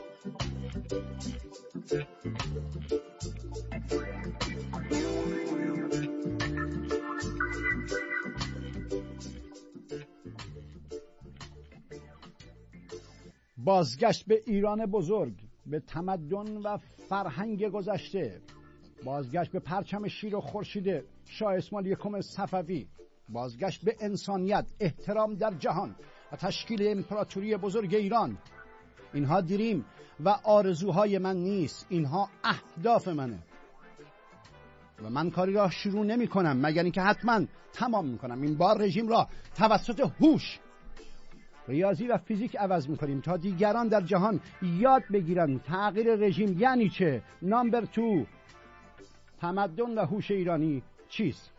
بازگشت به ایران بزرگ، به تمدن و فرهنگ گذشته، بازگشت به پرچم شیر و خورشید شاه اسماعیل یکم صفوی، بازگشت به انسانیت، احترام در جهان و تشکیل امپراتوری بزرگ ایران. اینها دریم و آرزوهای من نیست، اینها اهداف منه و من کاری را شروع نمی کنم مگر اینکه حتما تمام می کنم. این بار رژیم را توسط هوش، ریاضی و فیزیک عوض می کنیم تا دیگران در جهان یاد بگیرن تغییر رژیم یعنی چه. نمبر 2، تمدن و هوش ایرانی چیست؟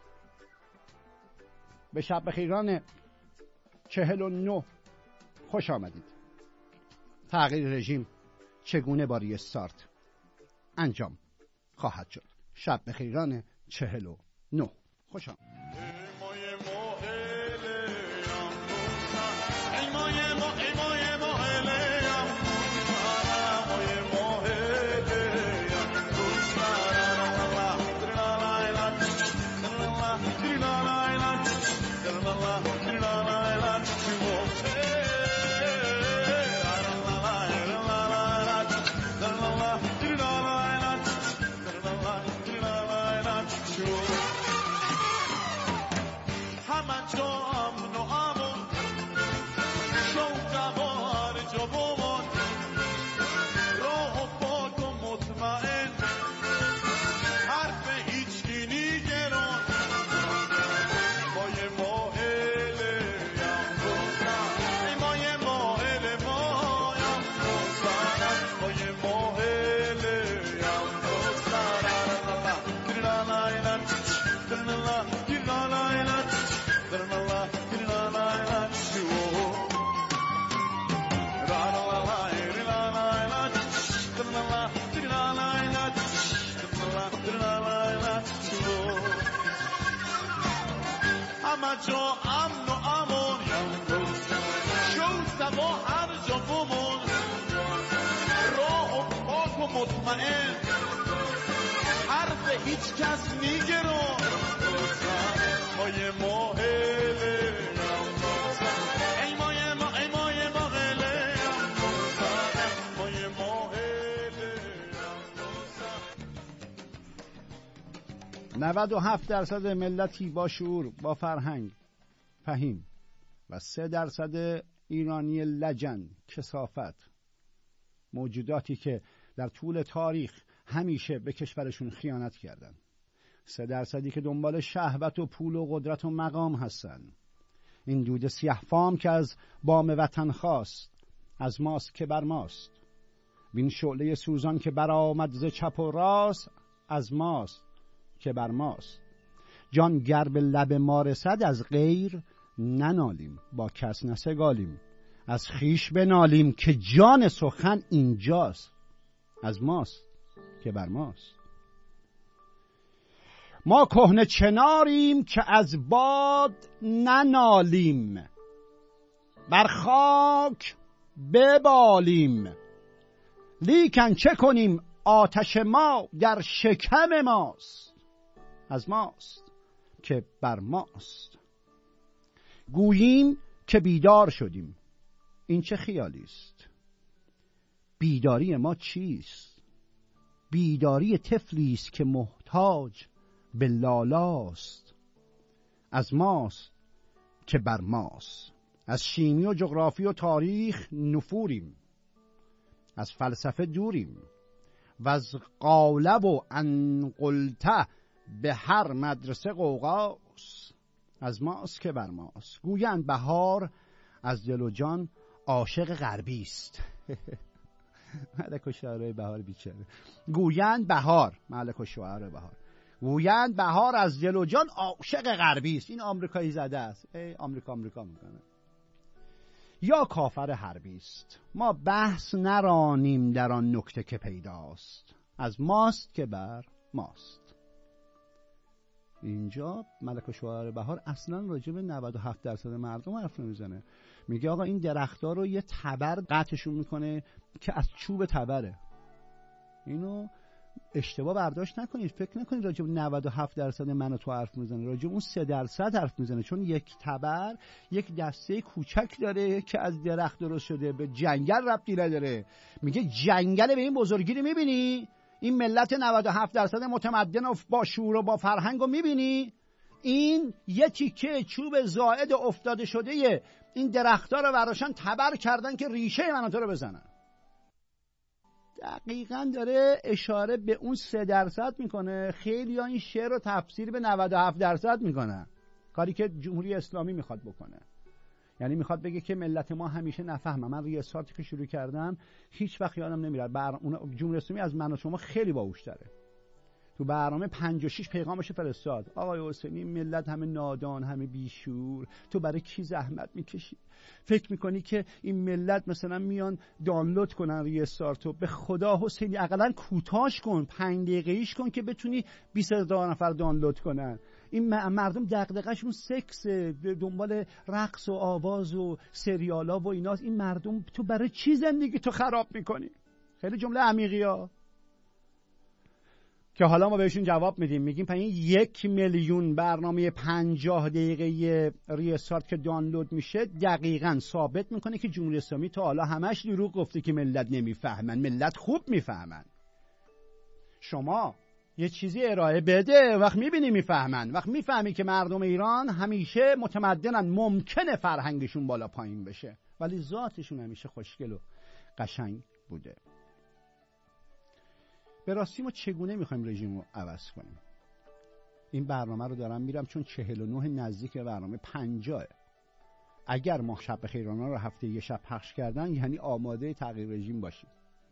به شب بخیران 49 خوش آمدید. تغییر رژیم چگونه باری استارت انجام خواهد شد؟ شب بخیران 49 خوش آمدید. حرف هیچ کس میگرم مایه ماهله ای مایه ما ای مایه ماهله مایه ماهله 97% ملتی با شعور، با فرهنگ، فهیم و 3% ایرانی لجن، کثافت، موجوداتی که در طول تاریخ همیشه به کشورشون خیانت کردن. 3% که دنبال شهوت و پول و قدرت و مقام هستن. این دود سیاه فام که از بام وطن خواست، از ماست که بر ماست. بین شعله سوزان که برآمد ز چپ و راست، از ماست که بر ماست. جان گر به لب ما رسد از غیر ننالیم، با کس نسگالیم. از خیش بنالیم که جان سخن اینجاست، از ماست که بر ماست. ما کهنه چناریم که از باد ننالیم، بر خاک ببالیم. لیکن چه کنیم آتش ما در شکم ماست، از ماست که بر ماست. گوییم که بیدار شدیم، این چه خیالی است؟ بیداری ما چیست؟ بیداری طفلی است که محتاج به لالاست، از ماست که بر ماست. از شیمی و جغرافی و تاریخ نفوریم، از فلسفه دوریم و از قاله و انقلته به هر مدرسه قوقاست، از ماست که بر ماست. گویند بهار از دل و جان عاشق غربی است. ملک و شعرهای بهار بیچاره. گویند بهار، ملک و شعرهای بهار، گویند بهار از دل و جان عاشق غربی است. این آمریکایی زده است. آمریکا میکنه. یا کافر حربی است. ما بحث نرانیم در آن نکته که پیداست، از ماست که بر ماست. اینجا ملک و شعر بهار اصلا راجع به 97% مردم حرف نمیزنه. میگه آقا این درخت‌ها رو یه تبر قطعشون میکنه که از چوب تبره. اینو اشتباه برداشت نکنید، فکر نکنید راجع به 97% من و تو حرف میزنه، راجع به اون 3% حرف میزنه، چون یک تبر یک دسته کوچک داره که از درخت درست شده، به جنگل ربطی نداره. میگه جنگل به این بزرگی رو میبینی؟ این ملت 97% متمدن و با شعور و با فرهنگ رو میبینی؟ این یه تیکه چوب زائد افتاده شده این درخت‌ها رو براشن تبر کردن که ریشه من و تو رو بزنن. دقیقاً داره اشاره به اون 3% میکنه. خیلی ها این شعر رو تفسیر به 97% میکنن، کاری که جمهوری اسلامی میخواد بکنه. یعنی میخواد بگه که ملت ما همیشه نفهمه. من ریاضیاتی که شروع کردم هیچ وقت یادم نمیره. جمهوری اسلامی از من و شما خیلی باهوش‌تره. تو برنامه 56 پیغامش فرستاد. آقای حسینی ملت همه نادان، همه بیشور، تو برای کی زحمت میکشی؟ فکر میکنی که این ملت مثلا میان دانلود کنن ریستارتو؟ به خدا حسینی اقلا کوتاش کن، 5 دقیقه‌ایش کن که بتونی 20,000 نفر دانلود کنن. این مردم دغدغه‌شون سکس، دنبال رقص و آواز و سریالا و ایناست. این مردم تو برای چی زندگی تو خراب میکنی؟ خیلی جمله عمیقیه که حالا ما بهشون جواب میدیم. میگیم 1 میلیون برنامه 50 دقیقه ریستارت که دانلود میشه دقیقاً ثابت میکنه که جمهوری اسلامی تا حالا همش دروغ گفته که ملت نمیفهمن. ملت خوب میفهمن. شما یه چیزی ارائه بده، وقت میبینی میفهمن، وقت میفهمی که مردم ایران همیشه متمدنن. ممکنه فرهنگشون بالا پایین بشه ولی ذاتشون همیشه خوشگل و قشنگ بوده. به راستی ما چگونه میخوایم رژیم رو عوض کنیم؟ این برنامه رو دارم میرم چون 49 نزدیک برنامه 50. اگر ما شب خیرانا رو هفته یه شب پخش کردن یعنی آماده تغییر رژیم باشید.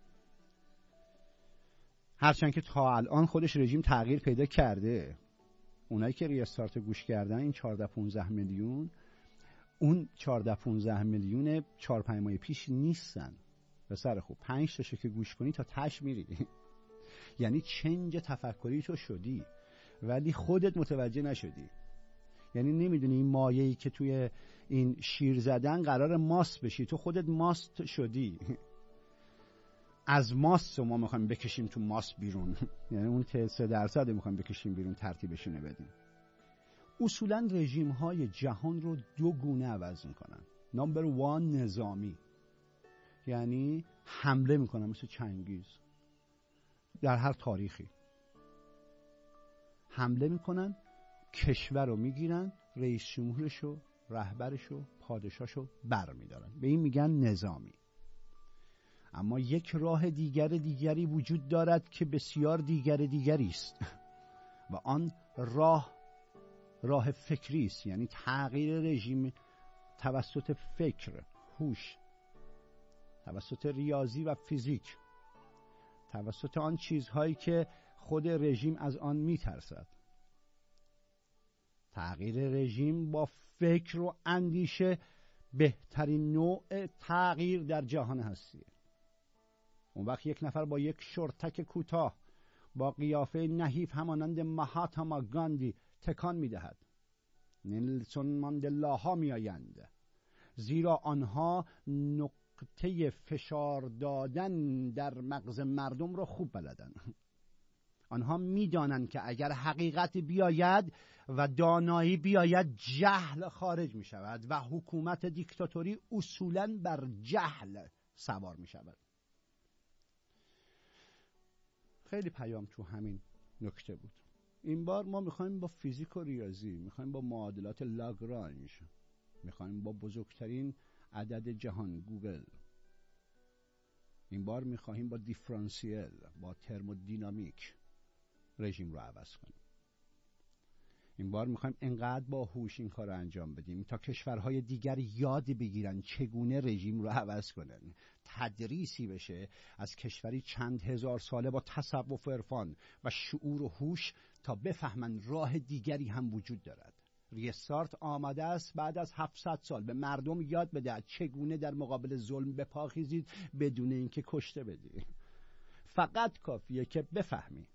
هرچند که تا الان خودش رژیم تغییر پیدا کرده. اونایی که ریستارت گوش کردن این 14-15 میلیون، اون 14-15 میلیون 4-5 ماه پیش نیستن. به سر خوب 5 تاشو که گوش کنی تا تش میری. یعنی چنج تفکری تو شدی ولی خودت متوجه نشدی. یعنی نمیدونی این مایه‌ای که توی این شیر زدن قرار ماست بشی، تو خودت ماست شدی. از ماست ما میخوایم بکشیم تو ماست بیرون. یعنی اون 3% میخوایم بکشیم بیرون، ترتیبشونه بدیم. اصولا رژیم های جهان رو 2 گونه عوض میکنن. نمبر 1 نظامی، یعنی حمله میکنن مثل چنگیز. در هر تاریخی حمله میکنن، کشور رو میگیرن، رئیس جمهورشو، رهبرشو، پادشاهشو بر میدارن. به این میگن نظامی. اما یک راه دیگری وجود دارد که بسیار دیگری است و آن راه فکری است. یعنی تغییر رژیم توسط فکر، هوش، توسط ریاضی و فیزیک، توسط آن چیزهایی که خود رژیم از آن میترسد. تغییر رژیم با فکر و اندیشه بهترین نوع تغییر در جهان هستیه. اون وقت یک نفر با یک شورتک کوتاه با قیافه نحیف همانند مهاتما گاندی تکان میدهد. نلسون ماندلاها میآیند، زیرا آنها نقطه فشار دادن در مغز مردم رو خوب بلدن. آنها میدانند که اگر حقیقت بیاید و دانایی بیاید جهل خارج می شود و حکومت دیکتاتوری اصولاً بر جهل سوار می شود. خیلی پیام تو همین نکته بود. این بار ما میخوایم با فیزیک و ریاضی، میخوایم با معادلات لاگرانژ، میخوایم با بزرگترین عدد جهان گوگل، این بار میخوایم با دیفرانسیل، با ترمودینامیک رژیم رو عوض کنیم. این بار میخوایم انقدر با هوش این کار رو انجام بدیم تا کشورهای دیگر یاد بگیرن چگونه رژیم رو عوض کنن. تدریسی بشه از کشوری چند هزار ساله با تصوف و عرفان و شعور و هوش تا بفهمن راه دیگری هم وجود دارد. ریستارت آماده است بعد از 700 سال به مردم یاد بده چگونه در مقابل ظلم بپاخیزید بدون اینکه کشته بدی. فقط کافیه که بفهمی.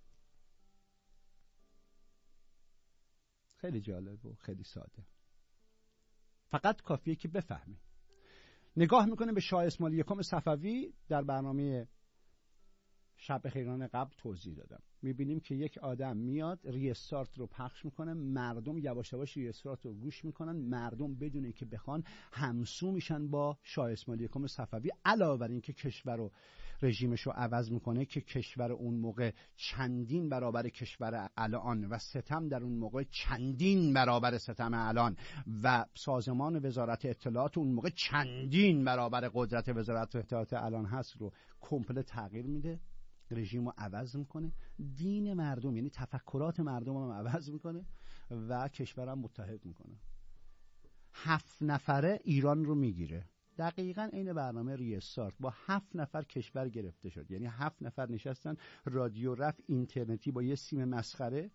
خیلی جالب و خیلی ساده. فقط کافیه که بفهمی. نگاه میکنه به شاه اسماعیل یکم صفوی. در برنامه شب خیران قبل توضیح دادم. میبینیم که یک آدم میاد ریستارت رو پخش میکنه، مردم یواش یواش ریستارت رو گوش میکنن، مردم بدون که بخوان همسو میشن با شاه اسماعیل یکم صفوی. علاوه بر این که کشور رو رژیمش رو عوض میکنه که کشور اون موقع چندین برابر کشور الان و ستم در اون موقع چندین برابر ستم الان و سازمان وزارت اطلاعات اون موقع چندین برابر قدرت وزارت اطلاعات الان هست رو کامل تغییر میده، رژیم رو عوض میکنه، دین مردم یعنی تفکرات مردم رو عوض میکنه و کشورم متحد میکنه. 7 نفره ایران رو میگیره. دقیقاً این برنامه ریستارت با 7 نفر کشور گرفته شد. یعنی 7 نفر نشستن، رادیو رفت، اینترنتی با یه سیم مسخره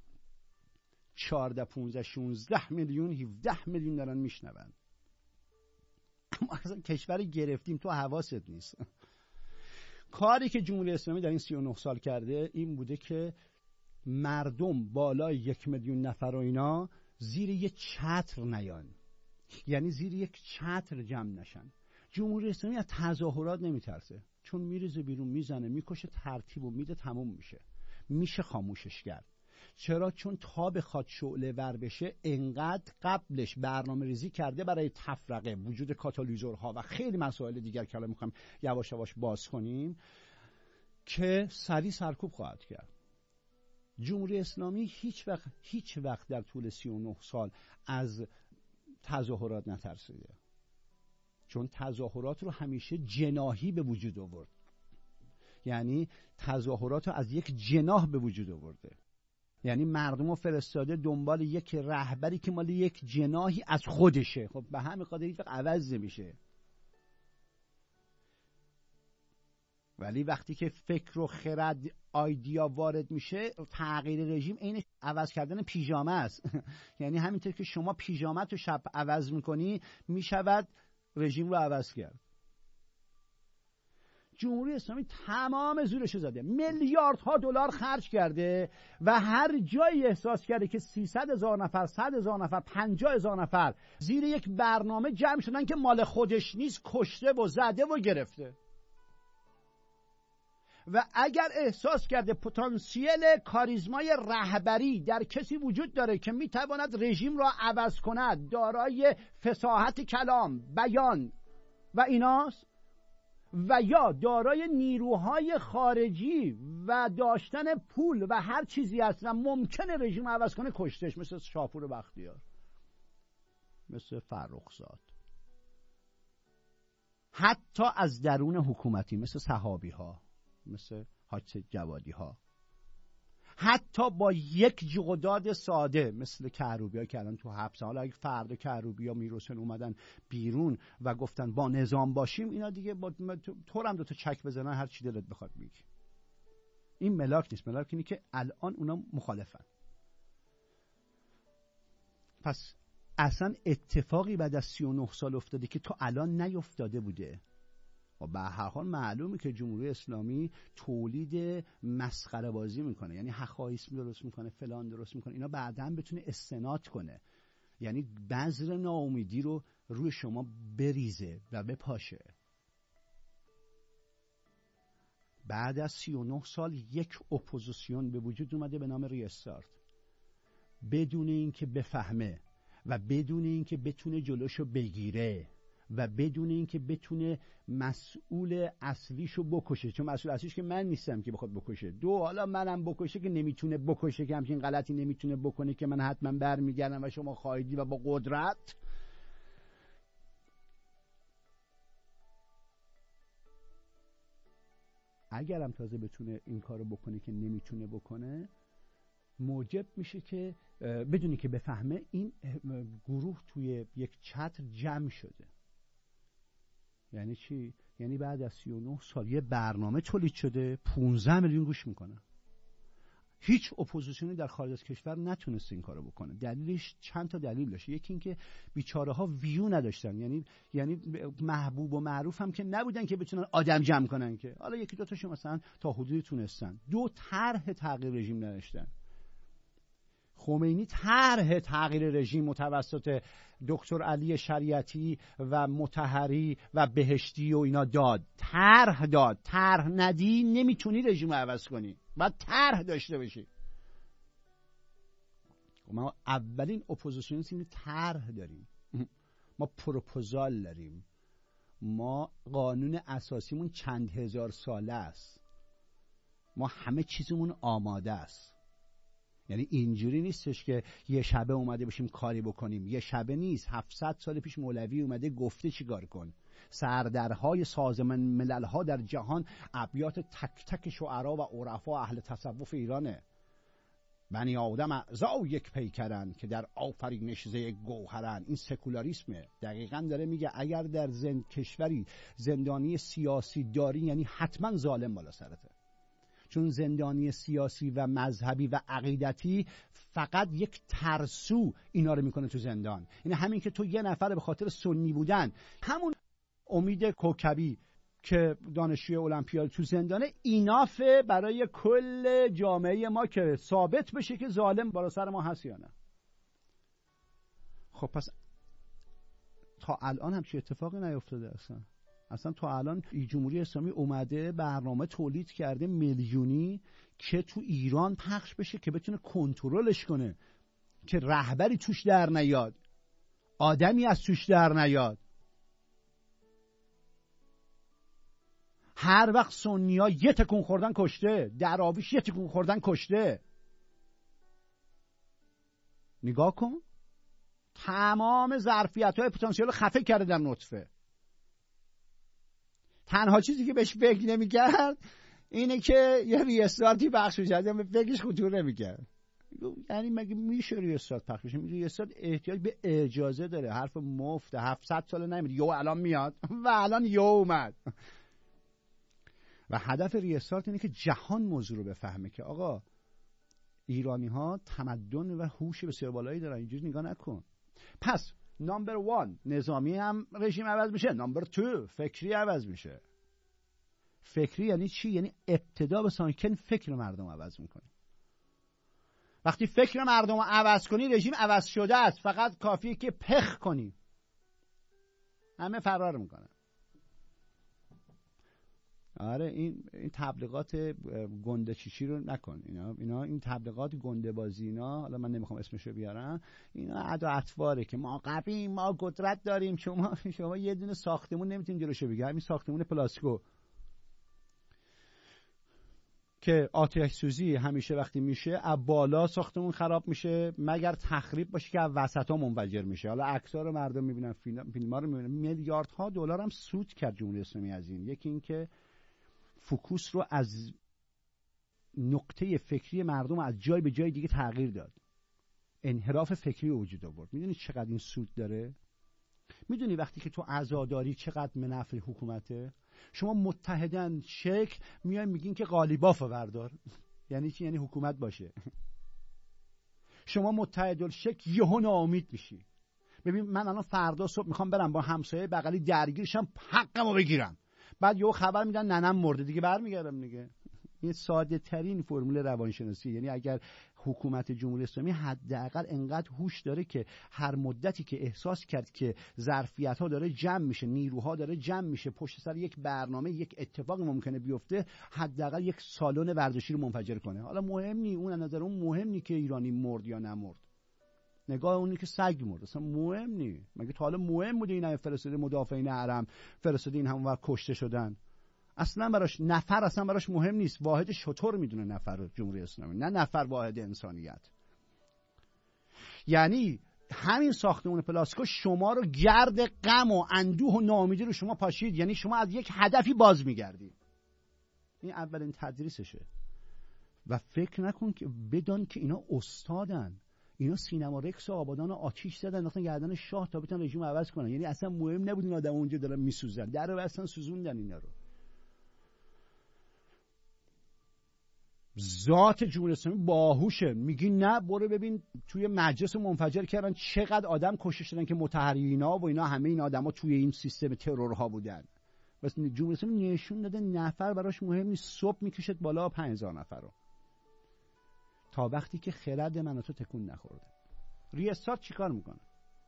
14 15 16 میلیون 17 میلیون دارن میشنون. اما اصلا کشور گرفتیم تو حواست نیست. کاری که جمهوری اسلامی در این 39 سال کرده این بوده که مردم بالای 1 میلیون نفر و اینا زیر یک چتر نیان، یعنی زیر یک چتر جمع نشن. جمهوری اسلامی از تظاهرات نمیترسه، چون میریزه بیرون، میزنه، میکشه، ترتیبو میده، تموم میشه خاموشش کرد. چرا؟ چون تا بخواد شعله ور بشه انقدر قبلش برنامه ریزی کرده برای تفرقه، وجود کاتالیزورها و خیلی مسائل دیگر که الان میخوایم یواش یواش باز کنیم که سریع سرکوب خواهد کرد. جمهوری اسلامی هیچ وقت در طول 39 سال از تظاهرات نترسیده، چون تظاهرات رو همیشه جناحی به وجود آورد. یعنی تظاهرات رو از یک جناح به وجود آورده، یعنی مردم رو فرستاده دنبال یک رهبری که مال یک جناحی از خودشه. خب به همین خاطر هیچ وقت عوض نمیشه. ولی وقتی که فکر و خرد آیدیا وارد میشه، تغییر رژیم عین عوض کردن پیژامه است. یعنی همینطور که شما پیژامه تو شب عوض میکنی میشود رژیم رو عوض کرد. جمهوری اسلامی تمام زورشو زده، میلیاردها دلار خرج کرده و هر جایی احساس کرده که 300,000 نفر، 100,000 نفر، 50,000 نفر زیر یک برنامه جمع شدن که مال خودش نیست، کشته و زده و گرفته. و اگر احساس کرده پتانسیل کاریزمای رهبری در کسی وجود داره که میتواند رژیم را عوض کند، دارای فصاحت کلام، بیان و ایناست، و یا دارای نیروهای خارجی و داشتن پول و هر چیزی هست و ممکنه رژیم عوض کنه، کشتش. مثل شاپور بختیار، مثل فرخزاد، حتی از درون حکومتی مثل صحابی ها، مثل حاج جوادی ها، حتی با یک جغداد ساده مثل کروبی ها که الان تو حبس. حالا اگه فردا کروبی ها میرسن اومدن بیرون و گفتن با نظام باشیم، اینا دیگه تو هم 2 تا چک بزنن، هر چی دلت بخواد میگی. این ملاک نیست. ملاک اینه که الان اونا مخالفن. پس اصلا اتفاقی بعد از 39 سال افتاده که تو الان نیفتاده بوده. و به هر حال معلومه که جمهوری اسلامی تولید مسخره بازی میکنه، یعنی حقایسم درست میکنه، فلان درست میکنه، اینا بعداً بتونه استناد کنه، یعنی بذر ناامیدی رو روی شما بریزه و بپاشه. بعد از 39 سال یک اپوزیسیون به وجود اومده به نام ریستارت، بدون اینکه بفهمه و بدون اینکه بتونه جلوشو بگیره و بدون اینکه بتونه مسئول اصلیشو بکشه، چون مسئول اصلیش که من نیستم که بخواد بکشه. 2 حالا منم بکشه که نمیتونه بکشه، که همچین غلطی نمیتونه بکنه که من حتما برمیگردم و شما خواهیدی و با قدرت. اگرم تازه بتونه این کارو بکنه که نمیتونه بکنه، موجب میشه که بدونی که بفهمه این گروه توی یک چتر جمع شده. یعنی چی؟ یعنی بعد از 39 سال یه برنامه تولید شده، 15 میلیون گوش میکنه. هیچ اپوزیسیونی در خارج از کشور نتونست این کارو بکنه. دلیلش چند تا دلیل داشت. یکی این که بیچاره ها ویو نداشتن، یعنی محبوب و معروف هم که نبودن که بتونن آدم جمع کنن، که حالا 1-2 تاشون مثلا تا حدودی تونستن. 2 طرح تغییر رژیم نداشتن. خمینی طرح تغییر رژیم توسط دکتر علی شریعتی و مطهری و بهشتی و اینا داد. طرح ندی نمیتونی رژیم رو عوض کنی، باید طرح داشته باشی. ما اولین اپوزیسیونیسم طرح داریم، ما پروپوزال داریم، ما قانون اساسیمون چند هزار ساله است، ما همه چیزمون آماده است. یعنی اینجوری نیستش که یه شبه اومده باشیم کاری بکنیم. یه شبه نیست، 700 سال پیش مولوی اومده گفته چیکار کن. سردرهای سازمان ملل‌ها در جهان ابیات تک تک شعرا و عرفا اهل تصوف ایرانه. بنی آدم اعضا یک پیکرن که در آفرینش ز یک گوهرن. این سکولاریسمه. دقیقاً داره میگه اگر در کشوری زندانی سیاسی داری یعنی حتما ظالم بالا سرته، چون زندانی سیاسی و مذهبی و عقیدتی فقط یک ترسو اینا رو میکنه تو زندان. این همین که تو یه نفر به خاطر سنی بودن، همون امید کوکبی که دانشجوی المپیاد تو زندانه، اینافه برای کل جامعه ما که ثابت بشه که ظالم بالا سر ما هست یا نه. خب پس تا الان هم چه اتفاقی نیفتاده اصلا تا الان جمهوری اسلامی اومده برنامه تولید کرده میلیونی که تو ایران پخش بشه که بتونه کنترلش کنه، که رهبری توش در نیاد، آدمی از توش در نیاد. هر وقت سنی‌ها یه تکون خوردن کشته، دراویش یه تکون خوردن کشته. نگاه کن، تمام ظرفیت‌های پتانسیل خفه کرده در نطفه. تنها چیزی که بهش فکر نمی‌کرد اینه که یه ریستارتی پخش بشه، به فکرش خطور نمی‌کرد. یعنی مگه میشه ریستارت پخش بشه؟ ریستارت احتیاج به اجازه داره. حرف مفت 700 سال نمیاد، یو الان میاد و الان یو اومد. و هدف ریستارت اینه که جهان موضوع رو بفهمه که آقا ایرانی ها تمدن و هوش بسیار بالایی دارن، اینجوری نگاه نکن. پس نمبر 1 نظامی هم رژیم عوض میشه، نمبر 2 فکری عوض میشه. فکری یعنی چی؟ یعنی ابتدا به ساکن فکر مردم عوض میکنه. وقتی فکر مردم رو عوض کنی رژیم عوض شده است، فقط کافیه که پخ کنی، همه فرار میکنه. آره این تبلیغات گنده چیچی رو نکن. اینا این تبلیغات گنده بازی، اینا حالا من نمیخوام اسمشو بیارم، اینا ادا اطواره که ما قویم، ما قدرت داریم. شما یه دونه ساختمون نمیتونین جلوشو بگیرید. همین ساختمون پلاسکو که آتش سوزی همیشه وقتی میشه از بالا ساختمون خراب میشه، مگر تخریب باشه که از وسطا منفجر میشه. حالا عکس‌ها رو مردم میبینن، فیلم‌ها رو میبینن. میلیاردها دلار هم سود کرد جمهوری اسلامی از این. یکی این که فوکوس رو از نقطه فکری مردم از جای به جای دیگه تغییر داد، انحراف فکری وجود آورد. میدونی چقدر این سود داره؟ میدونی وقتی که تو عزاداری چقدر منفع حکومته؟ شما متحدن شکل میایم میگین که قالیباف بردار، یعنی چی؟ یعنی حکومت باشه. شما متحدل شکل یهو ناامید میشی. ببین من الان فردا صبح میخوام برم با همسایه بغلی درگیرشم، حقمو بگیرم، بعد یهو خبر میدن ننم مرده، دیگه برمیگردم دیگه. این ساده ترین فرمول روانشناسی. یعنی اگر حکومت جمهوری اسلامی حداقل انقدر هوش داره که هر مدتی که احساس کرد که ظرفیت‌ها داره جمع میشه، نیروها داره جمع میشه پشت سر یک برنامه، یک اتفاق ممکنه بیفته، حداقل یک سالن ورزشی رو منفجر کنه. حالا مهم نی، اون از نظر اون مهم نی که ایرانی مرد یا نمرد، نگاه اونی که سگ مرد اصلا مهم نی. مگه تا حالا مهم بوده این فرستاده مدافعین حرم، فرستاده این همون کشته شدن؟ اصلا براش نفر اصلا براش مهم نیست. واحد شطور میدونه نفر رو جمهوری اسلامی، نه نفر واحد انسانیت. یعنی همین ساختمون پلاسکو شما رو گرد غم و اندوه و ناامیدی رو شما پاشید، یعنی شما از یک هدفی باز میگردی. این اولین تدریسشه. و فکر نکن که بدان که اینا استادن، اینا سینما رکس و آبادان آتیش زدن انداختن گردن شاه تا بتونن رژیم عوض کنن. یعنی اصلا مهم نبود این آدم اونجا دارن میسوزن، در رو اصلا سوزوندن اینا رو. ذات جمهوری اسلامی باهوشه. میگی نه برو ببین توی مجلس منفجر کردن چقدر آدم کشته شدن که متحرینا و اینا، همه این آدما توی این سیستم ترورها بودن. بس جمهوری اسلامی نشون داده نفر براش مهم نیست، صبح میکشد بالا 5000 نفر رو. تا وقتی که خرد من و تو تکون نخورده. ریاست چیکار میکنه؟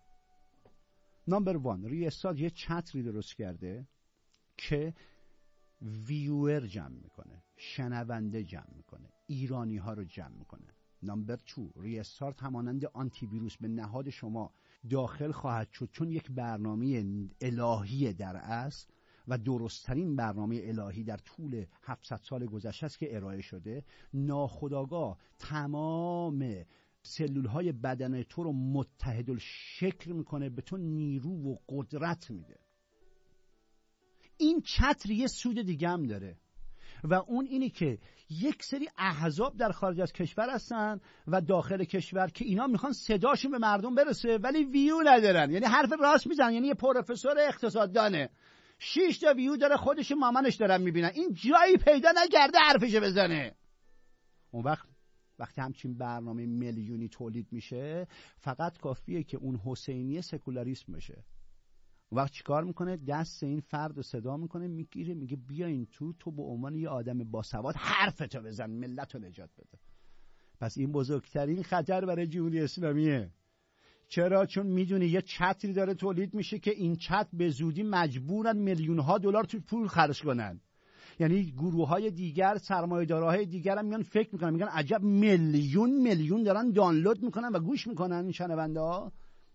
نمبر 1 ریاست یه چتری درست کرده که ویور جمع میکنه، شنونده جمع میکنه، ایرانی ها رو جمع میکنه. نمبر 2 ریاست همانند آنتی ویروس به نهاد شما داخل خواهد شد، چون یک برنامه الهی در اصل و درستترین برنامه الهی در طول 700 سال گذشته است که ارائه شده. ناخودآگاه تمام سلولهای بدن تو رو متحد الشکل میکنه، به تو نیرو و قدرت میده. این چتر یه سود دیگه هم داره و اون اینی که یک سری احزاب در خارج از کشور هستن و داخل کشور که اینا میخوان صداشون به مردم برسه ولی ویو ندارن، یعنی حرف راست میزنن. یعنی یه پروفسور اقتصاددانه 6 تا ویو داره، خودش مامانش دارن میبینن، این جایی پیدا نکرده حرفشو بزنه. اون وقتی همچین برنامه میلیونی تولید میشه، فقط کافیه که اون حسینی سکولاریسم بشه. وقت چیکار میکنه؟ دست این فرد رو صدا میکنه، میگیره میگه بیاین تو به عنوان یه آدم باسواد حرفتو بزن، ملت رو نجات بده. پس این بزرگترین خطر برای جمهوری اسلامیه. چرا؟ چون میدونی یه چتری داره تولید میشه که این چتر به زودی مجبورن میلیون ها دلار تو پول خرج کنن. یعنی گروه های دیگر، سرمایه‌دارهای دیگر هم میان فکر میکنن، میگن عجب میلیون دارن دانلود میکنن و گوش میکنن این شنونده ها.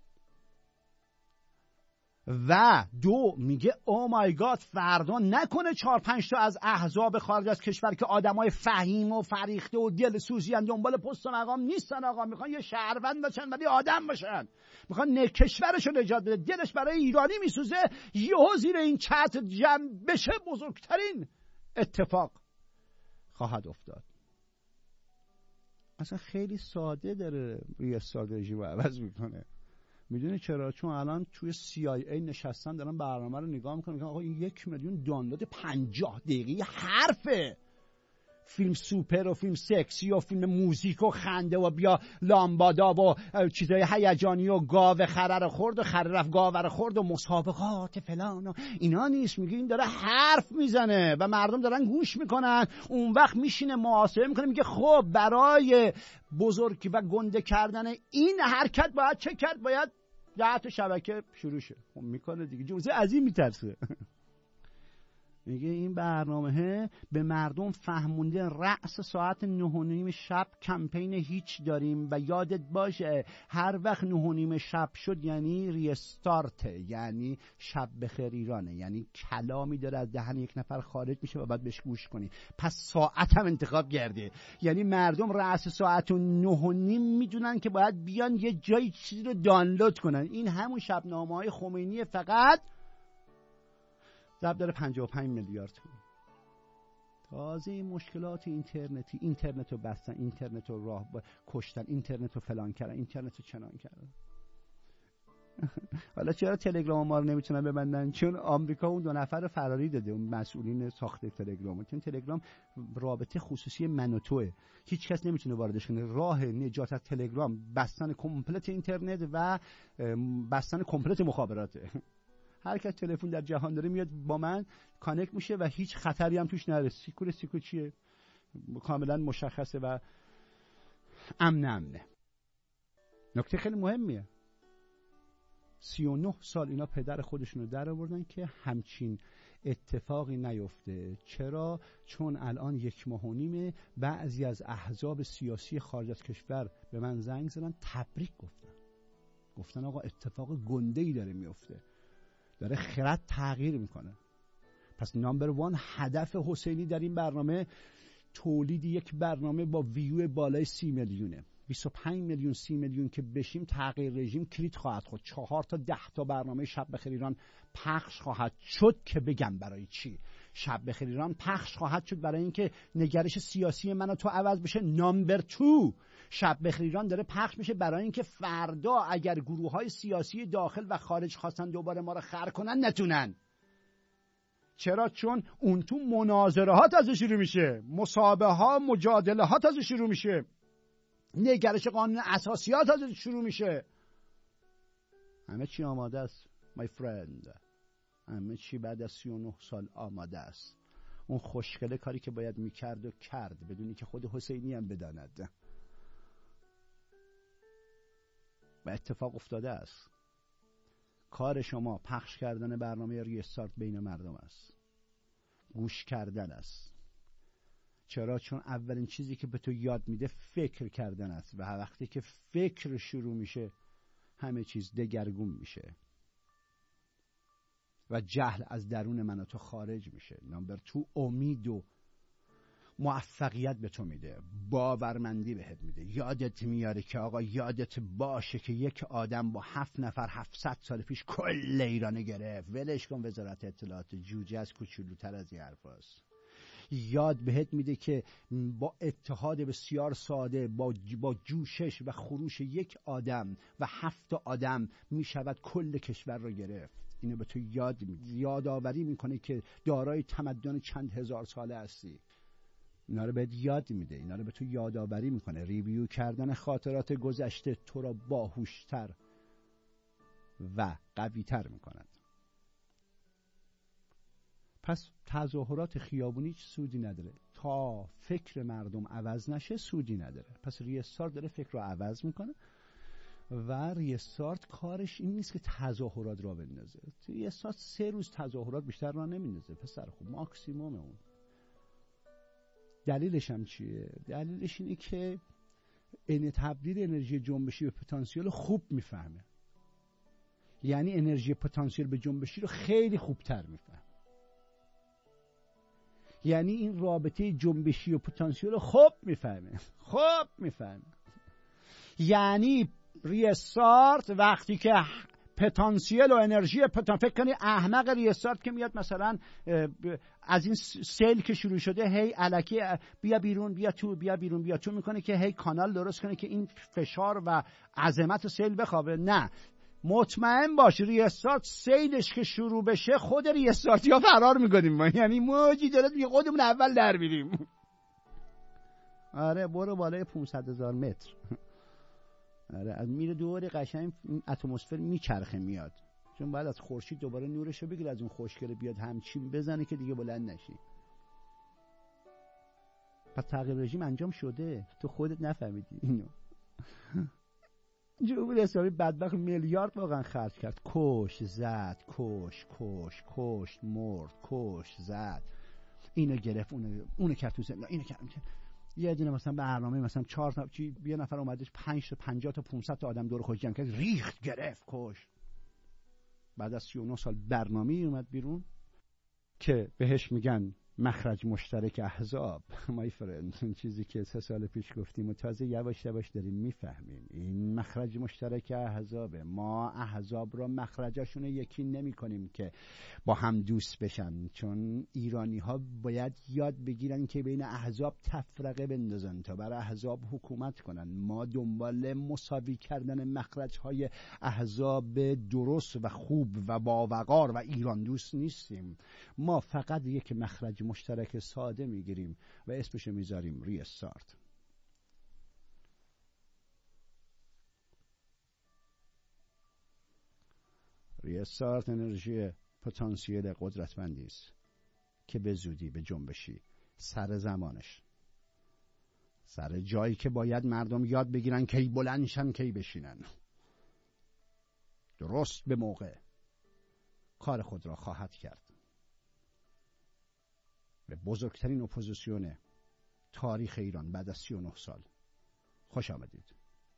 و 2 میگه او مای گاد، فردا نکنه 4-5 تا از احزاب خارج از کشور که آدمای فهیم و فریخته و دل سوزیان دنبال پست و مقام نیستن، آقا میخوان یه شهروند باشن ولی آدم باشن، میخوان کشورشو نجات بده، دلش برای ایرانی میسوزه، یهو زیر این چتر جمع بشه، بزرگترین اتفاق خواهد افتاد. اصلا خیلی ساده داره ریاست رژیم رو عوض میکنه. میدونی چرا؟ چون الان توی CIA نشستن دارن برنامه رو نگاه میکنن، میگن آقا این 1 میلیون دانلود 50 دقیقه حرفه، فیلم سوپر و فیلم سکسی و فیلم موزیک و خنده و بیا لامبادا و چیزای هیجانی و گاو خره خورد و خره رفت گاو رو خورد و مسابقات فلان و اینا نیست. میگه این داره حرف میزنه و مردم دارن گوش میکنن. اون وقت میشینه محاسبه میکنه، میگه خب برای بزرگ و گنده کردن این حرکت باید چه کرد؟ باید 10 تا شبکه شروع شه. خب میکنه دیگه، جوزه از این میترسه. میگه این برنامه به مردم فهمونده رأس ساعت 9:30 شب کمپین هیچ داریم و یادت باشه هر وقت 9:30 شب شد یعنی ریستارت، یعنی شب بخیر ایرانه، یعنی کلامی داره از دهن یک نفر خارج میشه و باید بهش گوش کنی. پس ساعت هم انتخاب کرده، یعنی مردم رأس ساعت 9:30 میدونن که باید بیان یه جایی چیزی رو دانلود کنن. این همون شبنامه‌های خمینی، فقط ضرب داره 55 میلیارد. تازه این مشکلات اینترنتی، اینترنت رو بستن، اینترنت رو راه کشتن، اینترنت رو فلان کردن، اینترنت رو چنان کردن. حالا چرا تلگرام ما رو نمیتونن ببندن؟ چون آمریکا اون 2 نفر رو فراری داده، اون مسئولین ساخت تلگرام. چون تلگرام رابطه خصوصی من و توه، هیچ کس نمیتونه واردش کنه. راه نجات از تلگرام بستن کامپلت اینترنت و بستن کامپلت مخابراته. هر کس تلفن در جهان داره میاد با من کانکت میشه و هیچ خطری هم توش نداره. سیکور چیه؟ کاملا مشخصه و امنه. نکته خیلی مهمیه. 39 سال اینا پدر خودشونو در آوردن که همچین اتفاقی نیفته. چرا؟ چون الان 1.5 ماه بعضی از احزاب سیاسی خارج از کشور به من زنگ زدن، تبریک گفتن آقا اتفاق گنده‌ای داره میفته، داره خرد تغییر میکنه. پس نمبر 1 هدف حسینی در این برنامه تولید یک برنامه با ویو بالای 30 میلیونه. 25 میلیون 30 میلیون که بشیم تغییر رژیم کلید خواهد خود. 4 تا 10 تا برنامه شب بخیر ایران پخش خواهد شد که بگم برای چی. شب بخیر ایران پخش خواهد شد برای اینکه نگرش سیاسی من و تو عوض بشه. نمبر 2 شب بخیر ایران داره پخش میشه برای اینکه فردا اگر گروه‌های سیاسی داخل و خارج خواستن دوباره ما رو خر کنن نتونن. چرا؟ چون اون تو مناظره ها تازه شروع میشه، مسابقه ها، مجادله ها تازه شروع میشه، نگرش قانون اساسی ها تازه شروع میشه. همه چی آماده است my friend، همه چی بعد از 39 سال آماده است. اون خوشگله کاری که باید میکرد و کرد بدونی که خود حسینی هم بداند. و اتفاق افتاده است. کار شما پخش کردن برنامه ریستارت بین مردم است، گوش کردن است. چرا؟ چون اولین چیزی که به تو یاد میده فکر کردن است و وقتی که فکر شروع میشه همه چیز دگرگون میشه و جهل از درون من و تو خارج میشه. نمبر 2 امید و موفقیت به تو میده، باورمندی بهت میده. یادت میاره که آقا یادت باشه که یک آدم با 7 نفر 700 سال پیش کل ایران گرفت. ولش کن وزارت اطلاعات، جوجه از کوچولوتر از این حرفاست. یاد بهت میده که با اتحاد بسیار ساده، با جوشش و خروش یک آدم و 7 آدم میشود کل کشور رو گرفت. اینو به تو یادآوری میکنه که دارای تمدن چند هزار ساله هستی. اینا رو بهت یاد میده، اینا رو به تو یادآوری میکنه. ریویو کردن خاطرات گذشته تو را باهوشتر و قویتر میکند. پس تظاهرات خیابونی سودی نداره تا فکر مردم عوض نشه، سودی نداره. پس ریستارت داره فکر رو عوض میکنه و ریستارت کارش این نیست که تظاهرات را بندازه. ریستارت 3 روز تظاهرات بیشتر را نمیندازه. پسر خوب ماکسیموم اون. دلیلش هم چیه؟ دلیلش اینه که این تبدیل انرژی جنبشی به پتانسیل خوب میفهمه. یعنی انرژی پتانسیل به جنبشی رو خیلی خوبتر میفهمه. یعنی این رابطه جنبشی و پتانسیل رو خوب میفهمه. یعنی ریستارت وقتی که پتانسیل و انرژی فکر کنی احمق ریستارت که میاد مثلا از این سیل که شروع شده هی الکی بیا بیرون بیا تو میکنه که هی کانال درست کنه که این فشار و عظمت سیل بخوابه. نه، مطمئن باش ریستارت سیلش که شروع بشه خود ریستارتی ها فرار میکنیم ما. یعنی موجی داره دیگه خودمون اول در میریم. آره برو بالای 500,000 متر. آره از میره دوره قشنگ اتمسفر میچرخه میاد، چون بعد از خورشید دوباره نورشو بگیر از اون خوشگله بیاد همچین بزنه که دیگه بلند نشی. پس تغییر رژیم انجام شده، تو خودت نفهمیدی اینو. جمهوری اسلامی بدبخت میلیارد واقعا خرج کرد، کش زد، کش مرد، کش زد، اینو گرفت اونو کرد تو زندان، اینو کرد. یه دونه مثلا برنامه مثلا 4 تا یه نفر اومدش 5 تا 50 تا 500 تا آدم دور خودش جمع کرد، ریخت گرفت کش. بعد از 39 سال برنامه اومد بیرون که بهش میگن مخرج مشترک احزاب. مای فرند، اون چیزی که 3 سال پیش گفتیم و تازه یواش یواش داریم میفهمیم. این مخرج مشترک احزابه. ما احزاب را مخرجاشون یکی نمی کنیم که با هم دوست بشن، چون ایرانی ها باید یاد بگیرن که بین احزاب تفرقه بندازن تا بر احزاب حکومت کنن. ما دنبال مساوی کردن مخرج های احزاب درست و خوب و باوقار و ایران دوست نیستیم. ما فقط یک مخرج مشترک ساده میگیریم و اسمش میذاریم ریستارت. ریستارت انرژی پتانسیل قدرتمندی است که به زودی به جنبشی سر زمانش، سر جایی که باید مردم یاد بگیرن کی بلند شن کی بشینن، درست به موقع کار خود را خواهد کرد. به بزرگترین اپوزیسیون تاریخ ایران بعد از 39 سال خوش آمدید.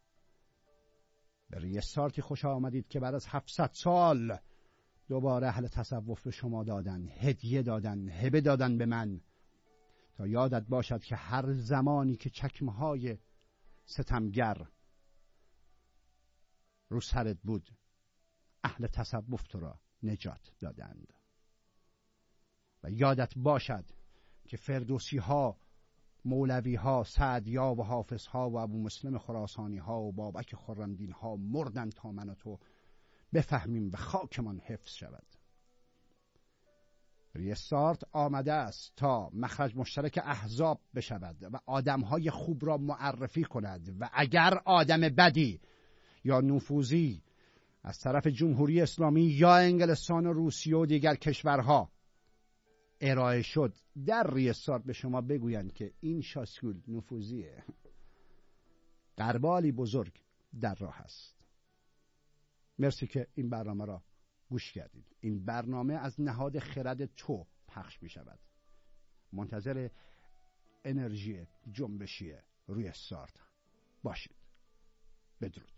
به ریستارتی خوش آمدید که بعد از 700 سال دوباره اهل تصوف به شما دادن، هدیه دادن، هبه دادن به من، تا یادت باشد که هر زمانی که چکمه‌های ستمگر رو سرت بود اهل تصوف تو را نجات دادند. و یادت باشد که فردوسی ها، مولوی ها، سعدیا و حافظ ها و ابو مسلم خراسانی ها و بابک خرمدین ها مردن تا من و تو بفهمیم و خاکمان حفظ شود. ریستارت آمده است تا مخرج مشترک احزاب بشود و آدم های خوب را معرفی کند و اگر آدم بدی یا نفوذی از طرف جمهوری اسلامی یا انگلستان و روسیه و دیگر کشورها ارائه شد، در ریستارت به شما بگویند که این شاسکول نفوذیه، غربالی بزرگ در راه است. مرسی که این برنامه را گوش کردید. این برنامه از نهاد خرد تو پخش می شود. منتظر انرژی جنبشی روی استارت باشید. بدرود.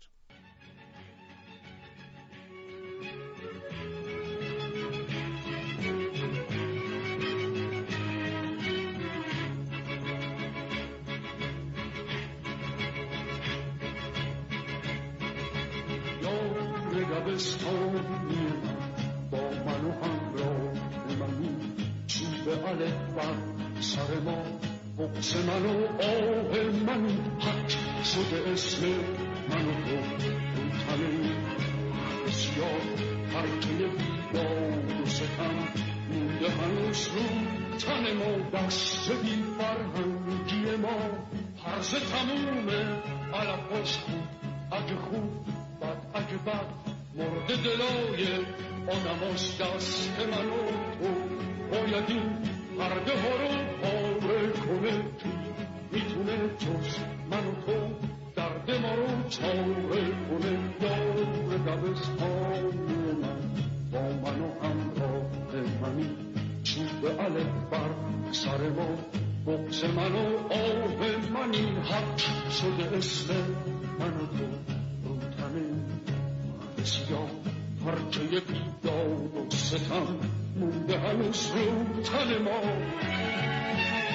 دبستانی من با من و همراه منی چوب الف بر سر ما بغض من و آه منی حق شده اسم من و تو تنی بسیار حرکه بیداد و ستم مونده هنوز رو تن ما دست بی فرهنگی ما هرز تمومه علفاش خوب اگه خوب بد اگه بد مرد دلای آدماش دست من و تو باید این پرده ها رو پاره کنه کی میتونه جز من و تو درد ما رو چاره کنه یار دبستان من با من و همراه منی چوب الف بر سر ما بغض من و آه منی حق شده اسم من و تو رو تنه بسیار پرچه بیداد و ستم مونده هنوز رو تن ما